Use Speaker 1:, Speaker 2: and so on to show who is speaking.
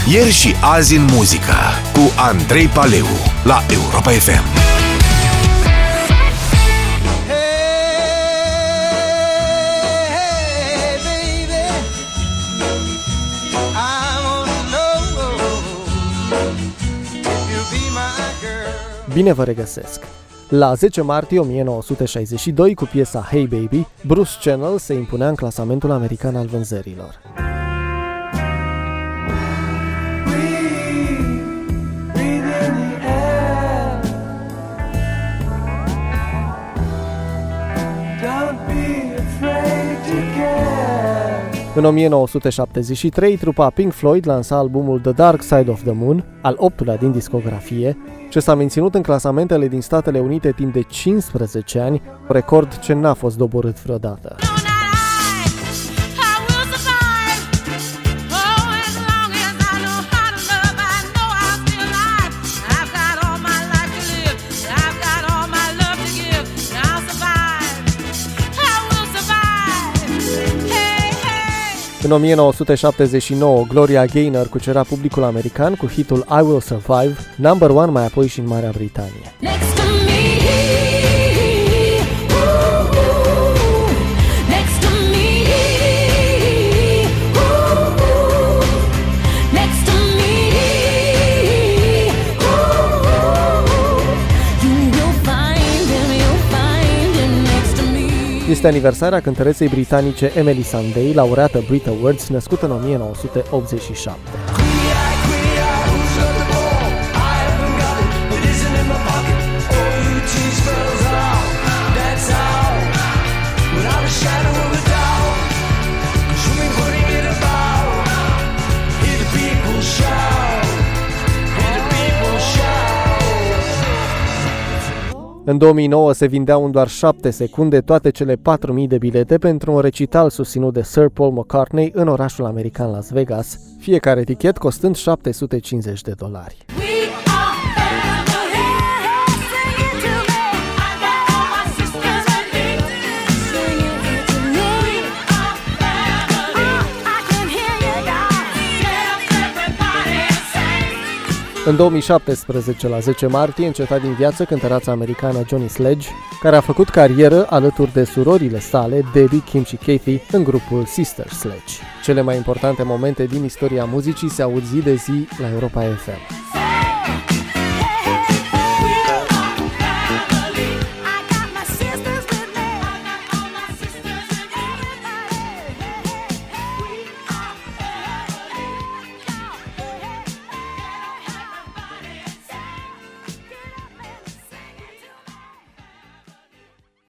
Speaker 1: Ieri și azi în muzică cu Andrei Paleu la Europa FM.
Speaker 2: Bine vă regăsesc! La 10 martie 1962, cu piesa Hey Baby, Bruce Channel se impunea în clasamentul american al vânzărilor. În 1973, trupa Pink Floyd lansa albumul The Dark Side of the Moon, al 8-lea din discografie, ce s-a menținut în clasamentele din Statele Unite timp de 15 ani, record ce n-a fost doborât vreodată. În 1979, Gloria Gaynor cucerea publicul american cu hitul I Will Survive, number one mai apoi și în Marea Britanie. Este aniversarea cântăreței britanice Emeli Sandé, laureată Brit Awards, născută în 1987. În 2009 se vindeau în doar 7 secunde toate cele 4.000 de bilete pentru un recital susținut de Sir Paul McCartney în orașul american Las Vegas, fiecare tichet costând $750. În 2017, la 10 martie, înceta din viață cântăreața americană Johnny Sledge, care a făcut carieră alături de surorile sale, Debbie, Kim și Kathy, în grupul Sister Sledge. Cele mai importante momente din istoria muzicii se aud zi de zi la Europa FM.